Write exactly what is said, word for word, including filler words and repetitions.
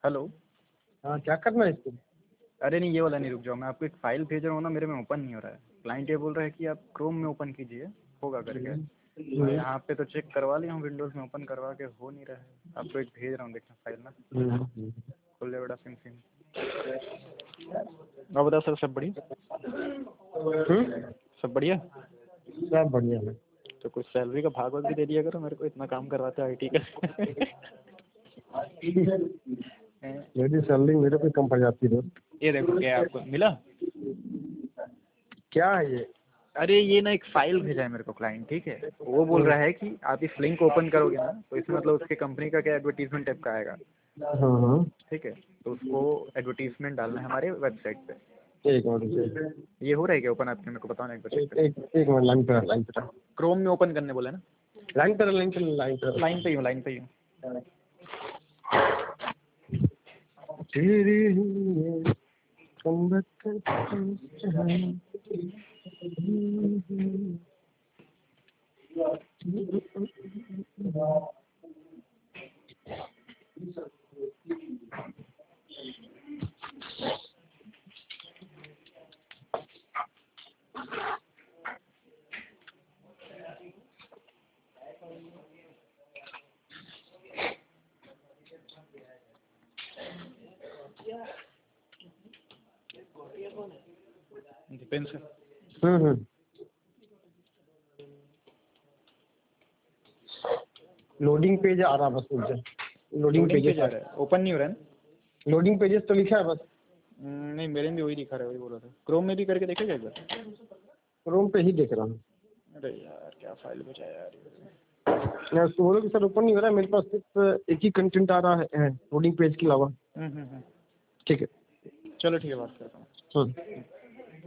Hello. हाँ क्या करना है इसको? अरे नहीं, ये वाला नहीं, रुक जाओ, मैं आपको एक फाइल भेज रहा हूँ ना, मेरे में ओपन नहीं हो रहा है। क्लाइंट ये बोल रहा है कि आप क्रोम में ओपन कीजिए, होगा करके। मैं यहाँ पे तो चेक करवा लिया हूँ, विंडोज़ में ओपन करवा के हो नहीं रहा है। आपको एक भेज रहा हूँ, देखना फाइल ना, खोल ले बड़ा सिम सिम। और बताओ सर, सब बढ़िया? सब बढ़िया? सब बढ़िया है। तो कुछ सैलरी का भाग वाग भी दे दिया करो मेरे को, इतना काम करवाते हैं आई टी का। मेरी सैलरी मेरे पे कम पड़ जाती है। ये देखो क्या आपको मिला। क्या है ये? अरे ये ना एक फाइल भेजा है मेरे को क्लाइंट, ठीक है। वो बोल रहा है कि आप इस लिंक ओपन करोगे ना, तो इसमें मतलब उसके कंपनी का क्या एडवर्टीजमेंट टाइप का आएगा, हाँ हाँ ठीक है। तो उसको एडवर्टीजमेंट डालना है हमारे वेबसाइट पे। एक मिनट, ये हो रहा है क्या ओपन आपके? मेरे को बताओ ना एक बार चेक एक करके। एक एक मिनट लाइन पे लाइन पे क्रोम में ओपन करने बोला ना? लाइन पे लाइन पे लाइन पे लाइन पे ही हूँ, लाइन पे ही हूँ। तेरी ये कमबख्त दीपेन सर। हम्म हम्म लोडिंग पेज आ रहा बस मुझे। लोडिंग लोडिंग पेजेस पेज आ रहा है, ओपन नहीं हो रहा है ना? लोडिंग पेजेस तो लिखा है बस। हम्म, नहीं मेरे में भी वही दिखा रहा है, वही बोल रहा था। क्रोम में भी करके देखेगा एक बार। रूम पे ही देख रहा हूँ। अरे यार क्या फाइल भेजा यार। मैं उसको बोलो कि सर ओपन नहीं हो रहा है, मेरे पास सिर्फ एक ही कंटेंट आ रहा है लोडिंग पेज के अलावा। हम्म हम्म हम्म। ठीक है। चलो ठीक है, बात करता हूँ। हाँ।